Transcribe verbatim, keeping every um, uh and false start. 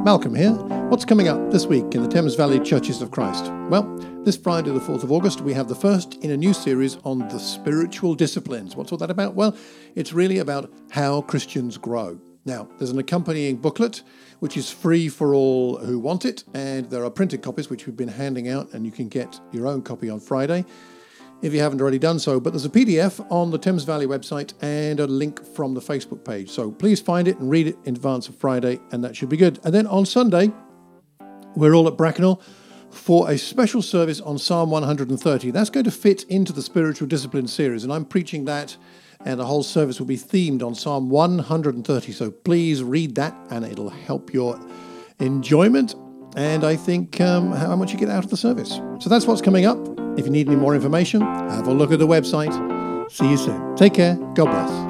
Malcolm here. What's coming up this week in the Thames Valley Churches of Christ? Well, this Friday the fourth of August, we have the first in a new series on the spiritual disciplines. What's all that about? Well, it's really about how Christians grow. Now, there's an accompanying booklet, which is free for all who want it, and there are printed copies which we've been handing out, and you can get your own copy on Friday if you haven't already done so. But there's a P D F on the Thames Valley website and a link from the Facebook page. So please find it and read it in advance of Friday, and that should be good. And then on Sunday, we're all at Bracknell for a special service on Psalm one hundred thirty. That's going to fit into the spiritual discipline series, and I'm preaching that, and the whole service will be themed on Psalm one hundred thirty. So please read that, and it'll help your enjoyment, and I think um, how much you get out of the service. So that's what's coming up. If you need any more information, have a look at the website. See you soon. Take care. God bless.